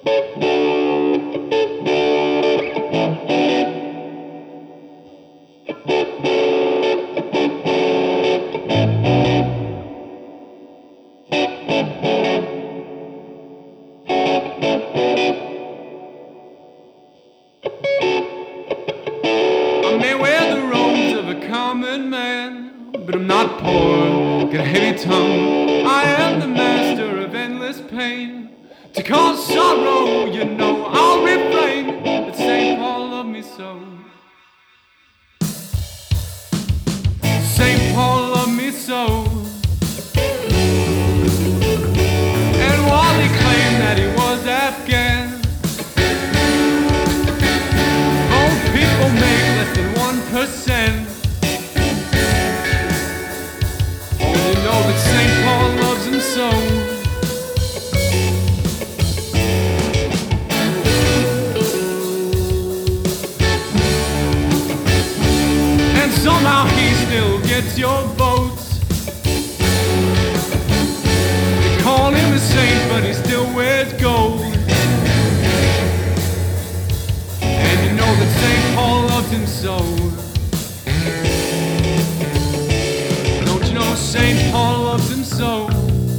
I may wear the robes of a common man, but I'm not poor, got a heavy tongue. I am the master of endless pain. To cause sorrow, you know I'll refrain, but St. Paul loved me so. St. Paul loved me so. And while he claimed that he was Afghan, most people make less than 1%. Oh, you know that St. Paul loves him so. And somehow he still gets your votes. They call him a saint, but he still wears gold. And you know that St. Paul loved him so. Don't you know St. Paul loves him so?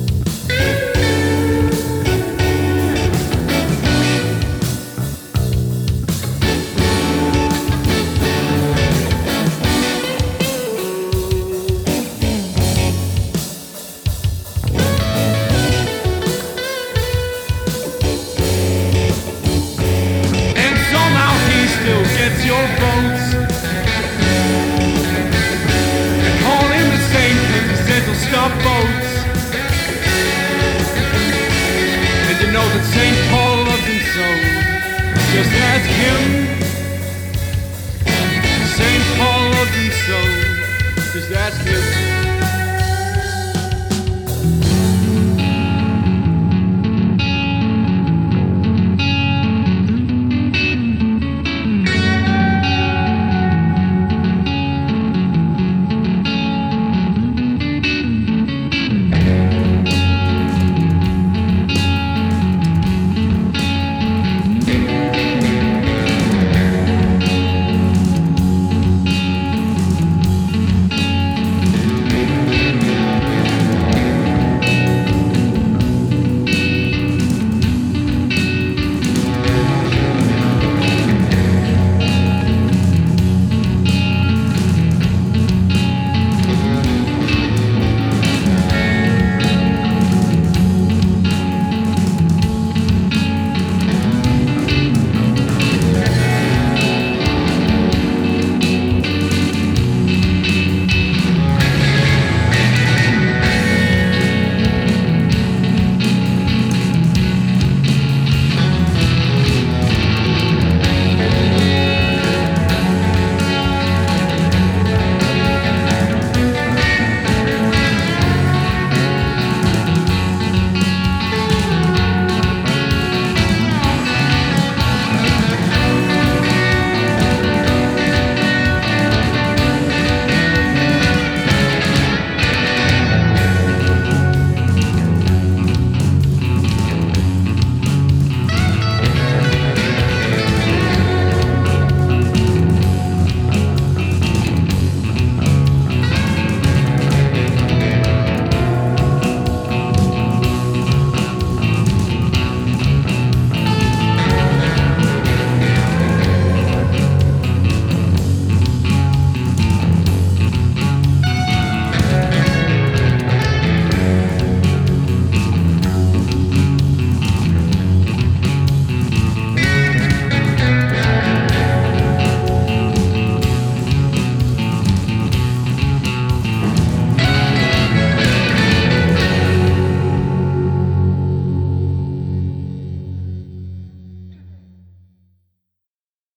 Gets your votes. And call him a saint cause he says he'll stop votes. And you know that St. Paul loves him so. Just ask him. St. Paul loves him so. Just ask him.